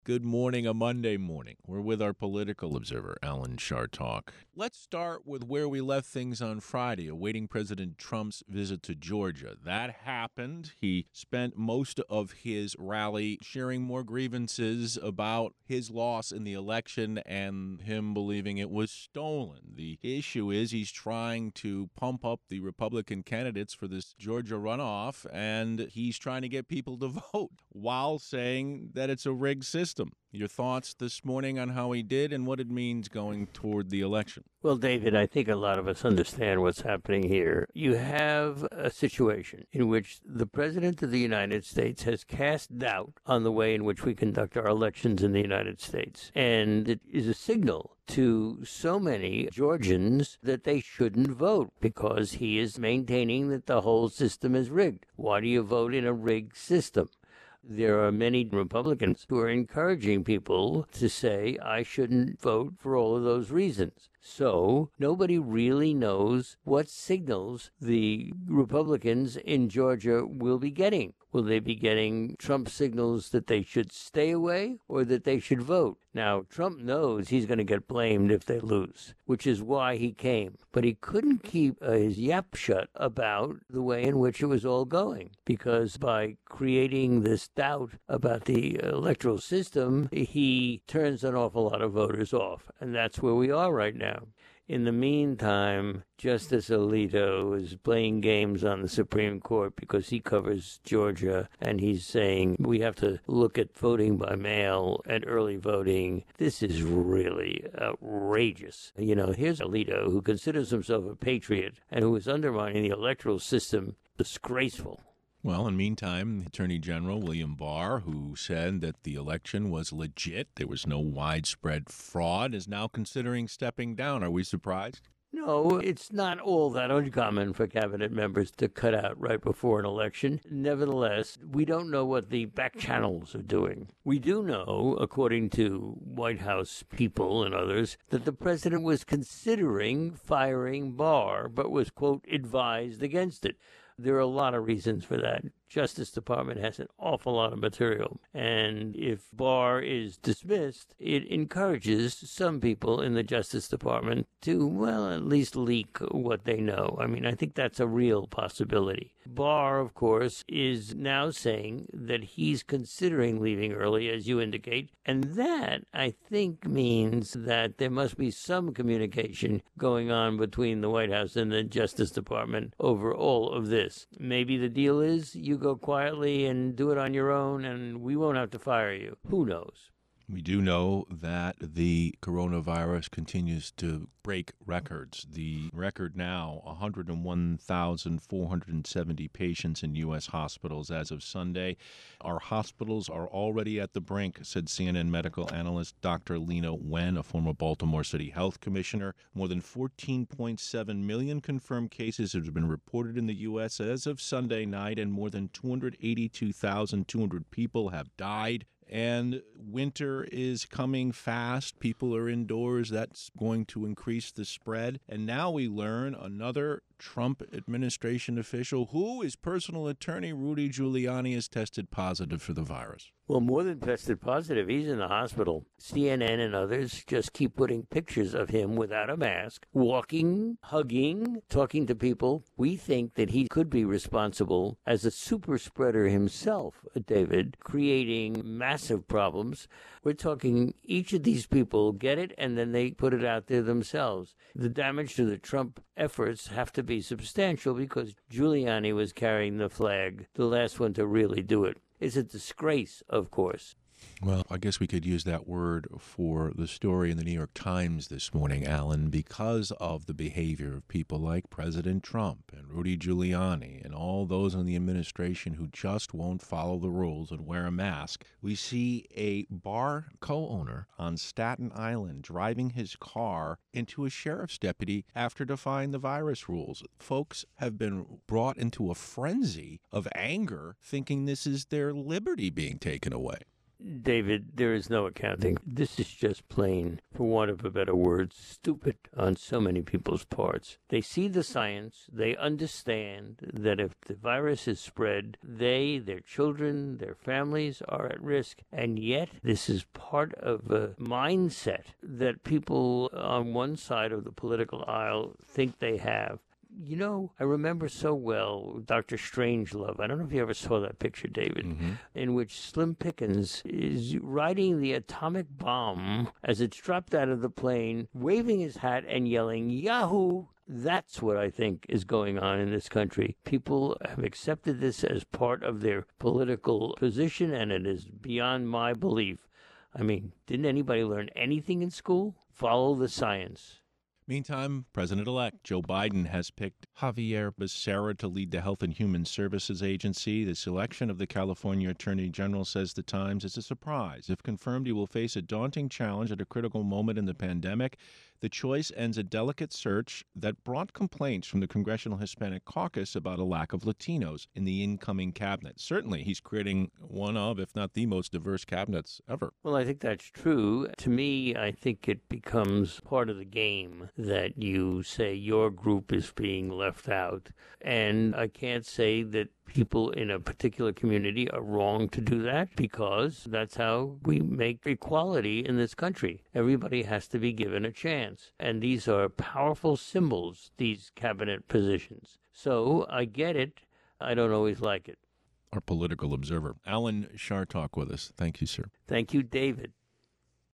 Good morning, a Monday morning. We're with our political observer, Alan Chartock. Let's start with where we left things on Friday, awaiting President Trump's visit to Georgia. That happened. He spent most of his rally sharing more grievances about his loss in the election and him believing it was stolen. The issue is he's trying to pump up the Republican candidates for this Georgia runoff, and he's trying to get people to vote while saying that it's a rigged system. Your thoughts this morning on how he did and what it means going toward the election? Well, David, I think a lot of us understand what's happening here. You have a situation in which the President of the United States has cast doubt on the way in which we conduct our elections in the United States. And it is a signal to so many Georgians that they shouldn't vote because he is maintaining that the whole system is rigged. Why do you vote in a rigged system? There are many Republicans who are encouraging people to say, I shouldn't vote for all of those reasons. So nobody really knows what signals the Republicans in Georgia will be getting. Will they be getting Trump signals that they should stay away or that they should vote? Now, Trump knows he's going to get blamed if they lose, which is why he came. But he couldn't keep his yap shut about the way in which it was all going, because by creating this doubt about the electoral system, he turns an awful lot of voters off. And that's where we are right now. In the meantime, Justice Alito is playing games on the Supreme Court because he covers Georgia, and he's saying we have to look at voting by mail and early voting. This is really outrageous. You know, here's Alito, who considers himself a patriot and who is undermining the electoral system. Disgraceful. Well, in the meantime, Attorney General William Barr, who said that the election was legit, there was no widespread fraud, is now considering stepping down. Are we surprised? No, it's not all that uncommon for cabinet members to cut out right before an election. Nevertheless, we don't know what the back channels are doing. We do know, according to White House people and others, that the president was considering firing Barr, but was, quote, advised against it. There are a lot of reasons for that. Justice Department has an awful lot of material. And if Barr is dismissed, it encourages some people in the Justice Department to, well, at least leak what they know. I mean, I think that's a real possibility. Barr, of course, is now saying that he's considering leaving early, as you indicate. And that, I think, means that there must be some communication going on between the White House and the Justice Department over all of this. Maybe the deal is you go quietly and do it on your own, and we won't have to fire you. Who knows? We do know that the coronavirus continues to break records. The record now, 101,470 patients in U.S. hospitals as of Sunday. Our hospitals are already at the brink, said CNN medical analyst Dr. Lena Wen, a former Baltimore City Health Commissioner. More than 14.7 million confirmed cases have been reported in the U.S. as of Sunday night, and more than 282,200 people have died. And winter is coming fast. People are indoors. That's going to increase the spread. And now we learn another Trump administration official, who is personal attorney Rudy Giuliani, has tested positive for the virus. Well, more than tested positive, he's in the hospital. CNN and others just keep putting pictures of him without a mask, walking, hugging, talking to people. We think that he could be responsible as a super spreader himself, David, creating massive problems. We're talking each of these people get it and then they put it out there themselves. The damage to the Trump efforts have to be substantial because Giuliani was carrying the flag, the last one to really do it. It's a disgrace, of course. Well, I guess we could use that word for the story in the New York Times this morning, Alan, because of the behavior of people like President Trump and Rudy Giuliani and all those in the administration who just won't follow the rules and wear a mask. We see a bar co-owner on Staten Island driving his car into a sheriff's deputy after defying the virus rules. Folks have been brought into a frenzy of anger, thinking this is their liberty being taken away. David, there is no accounting. This is just plain, for want of a better word, stupid on so many people's parts. They see the science. They understand that if the virus is spread, they, their children, their families are at risk. And yet, this is part of a mindset that people on one side of the political aisle think they have. You know, I remember so well Dr. Strangelove. I don't know if you ever saw that picture, David, in which Slim Pickens is riding the atomic bomb as it's dropped out of the plane, waving his hat and yelling, Yahoo! That's what I think is going on in this country. People have accepted this as part of their political position, and it is beyond my belief. I mean, didn't anybody learn anything in school? Follow the science. Meantime, President-elect Joe Biden has picked Javier Becerra to lead the Health and Human Services Agency. The selection of the California Attorney General, says the Times, is a surprise. If confirmed, he will face a daunting challenge at a critical moment in the pandemic. The choice ends a delicate search that brought complaints from the Congressional Hispanic Caucus about a lack of Latinos in the incoming cabinet. Certainly, he's creating one of, if not the most diverse cabinets ever. Well, I think that's true. To me, I think it becomes part of the game that you say your group is being left out. And I can't say that people in a particular community are wrong to do that, because that's how we make equality in this country. Everybody has to be given a chance. And these are powerful symbols, these cabinet positions. So I get it. I don't always like it. Our political observer, Alan Chartock, with us. Thank you, sir. Thank you, David.